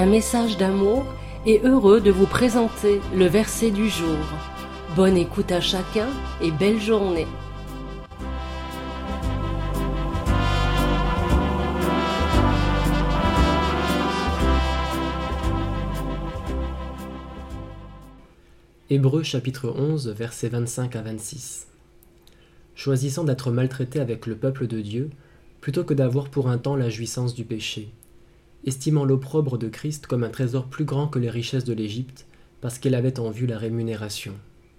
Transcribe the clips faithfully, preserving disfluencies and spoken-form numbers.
un message d'amour et heureux de vous présenter le verset du jour. Bonne écoute à chacun et belle journée. Hébreux chapitre onze, versets vingt-cinq à vingt-six. Choisissant d'être maltraité avec le peuple de Dieu, plutôt que d'avoir pour un temps la jouissance du péché, estimant l'opprobre de Christ comme un trésor plus grand que les richesses de l'Égypte, parce qu'il avait en vue la rémunération.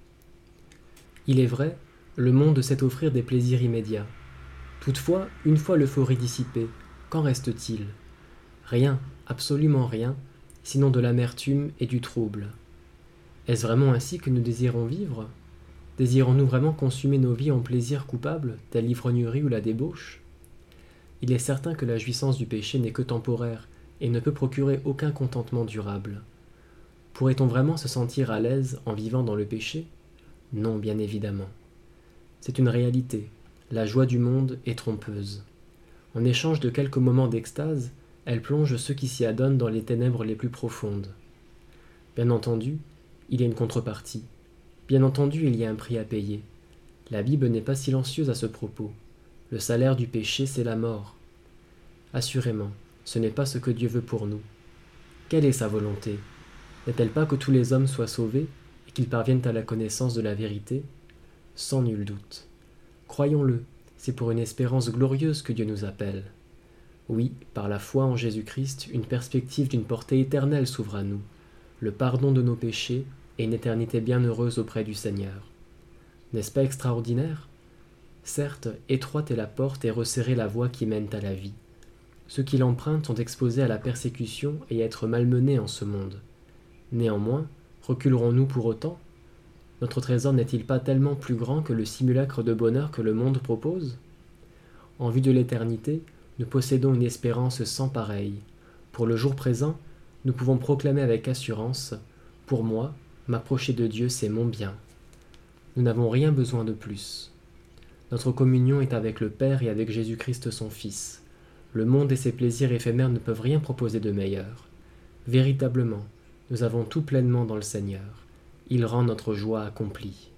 Il est vrai, le monde sait offrir des plaisirs immédiats. Toutefois, une fois l'euphorie dissipée, qu'en reste-t-il? Rien, absolument rien, sinon de l'amertume et du trouble. Est-ce vraiment ainsi que nous désirons vivre? Désirons-nous vraiment consumer nos vies en plaisirs coupables, telle l'ivrognerie ou la débauche? Il est certain que la jouissance du péché n'est que temporaire et ne peut procurer aucun contentement durable. Pourrait-on vraiment se sentir à l'aise en vivant dans le péché? Non, bien évidemment. C'est une réalité. La joie du monde est trompeuse. En échange de quelques moments d'extase, elle plonge ceux qui s'y adonnent dans les ténèbres les plus profondes. Bien entendu, il y a une contrepartie. Bien entendu, il y a un prix à payer. La Bible n'est pas silencieuse à ce propos. Le salaire du péché, c'est la mort. Assurément, ce n'est pas ce que Dieu veut pour nous. Quelle est sa volonté? N'est-elle pas que tous les hommes soient sauvés et qu'ils parviennent à la connaissance de la vérité? Sans nul doute. Croyons-le, c'est pour une espérance glorieuse que Dieu nous appelle. Oui, par la foi en Jésus-Christ, une perspective d'une portée éternelle s'ouvre à nous, le pardon de nos péchés et une éternité bienheureuse auprès du Seigneur. N'est-ce pas extraordinaire? Certes, étroite est la porte et resserrée la voie qui mène à la vie. Ceux qui l'empruntent sont exposés à la persécution et à être malmenés en ce monde. Néanmoins, reculerons-nous pour autant? Notre trésor n'est-il pas tellement plus grand que le simulacre de bonheur que le monde propose? En vue de l'éternité, nous possédons une espérance sans pareille. Pour le jour présent, nous pouvons proclamer avec assurance « Pour moi, m'approcher de Dieu, c'est mon bien ». Nous n'avons rien besoin de plus. Notre communion est avec le Père et avec Jésus-Christ son Fils. Le monde et ses plaisirs éphémères ne peuvent rien proposer de meilleur. Véritablement, nous avons tout pleinement dans le Seigneur. Il rend notre joie accomplie.